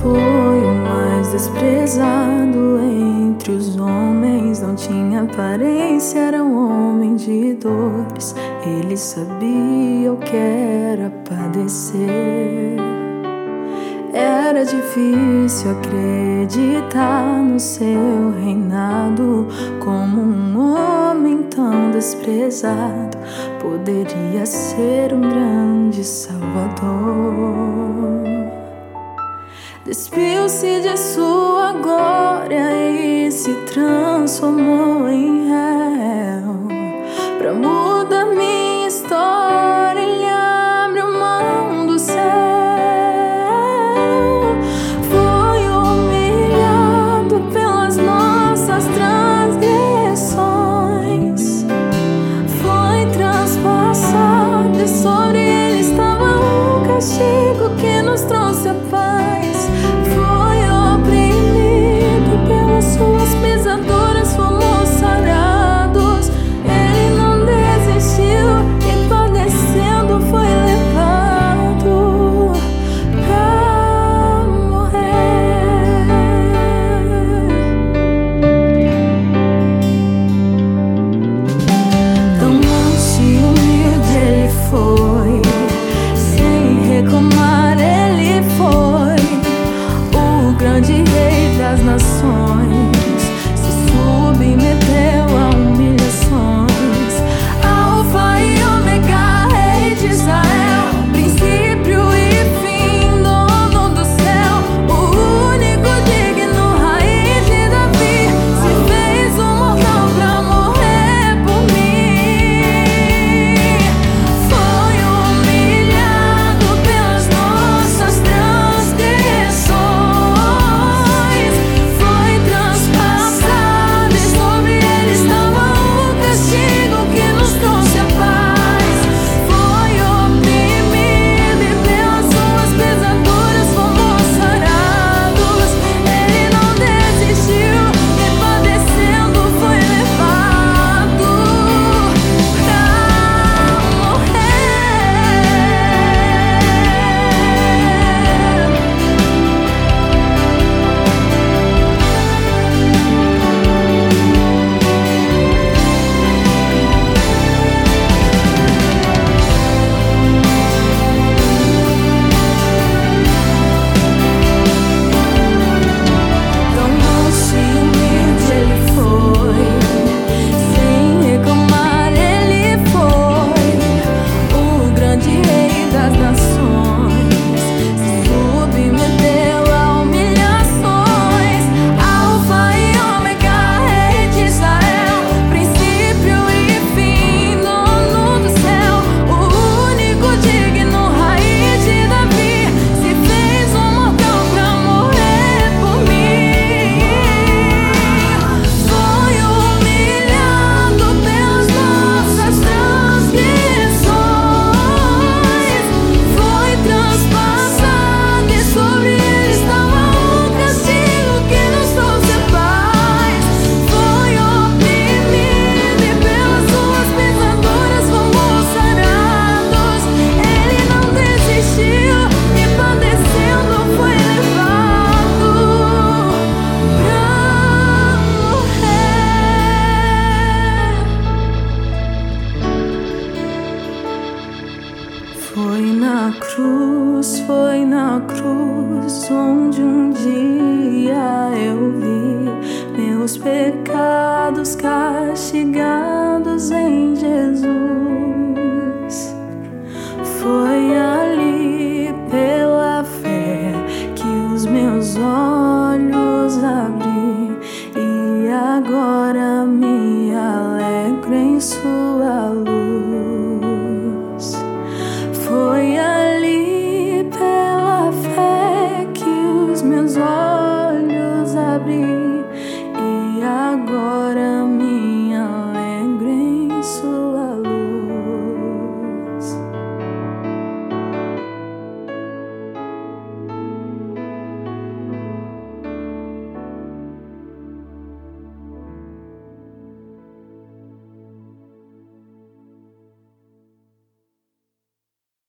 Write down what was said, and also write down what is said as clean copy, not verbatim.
foi o mais desprezado entre os homens. Não tinha aparência, era um homem de dores. Ele sabia o que era padecer. Era difícil acreditar no seu reinado. Como um homem tão desprezado poderia ser um grande Salvador. Despiu-se de sua glória e se transformou em réu. Pra mudar minha história, ele abriu mão do céu. Foi humilhado pelas nossas transgressões. Foi transpassado e sobre ele estava o castigo que nos trouxe a paz. Suas pesaduras fomos sarados. Ele não desistiu e padecendo foi levado pra morrer. Tão manso e humilde ele foi, sem reclamar ele foi o grande rei das nações. Submeteu a humilhações, Alfa e Ômega, Rei de Israel, princípio e fim, dono do céu, o único digno, raiz de Davi, se fez um mortal pra morrer por mim. Foi humilhado pelas nossas transgressões, foi transpassado e sobre ele estava o castigo que nos trouxe a paz. Foi oprimido e pelas suas pesaduras fomos sarados. Ele não desistiu e padecendo foi levado pra Tão manso e humilde ele foi, sem reclamar ele foi o grande rei das nações. Se submeteu a humilhações, Alfa e Ômega, Rei de Israel, princípio e fim, dono do céu, o único digno, raiz de Davi, se fez um mortal pra morrer por mim. Foi humilhado pelas nossas transgressões, foi transpassado e sobre ele estava o castigo que nos trouxe a paz. Foi oprimido e pelas suas pesaduras fomos sarados. Ele não desistiu e padecendo foi levado pra morrer. Foi na cruz onde um dia eu vi meus pecados castigados em Jesus. Foi ali pela fé que os meus olhos abri e agora me alegro em sua luz. Foi ali pela fé que os meus olhos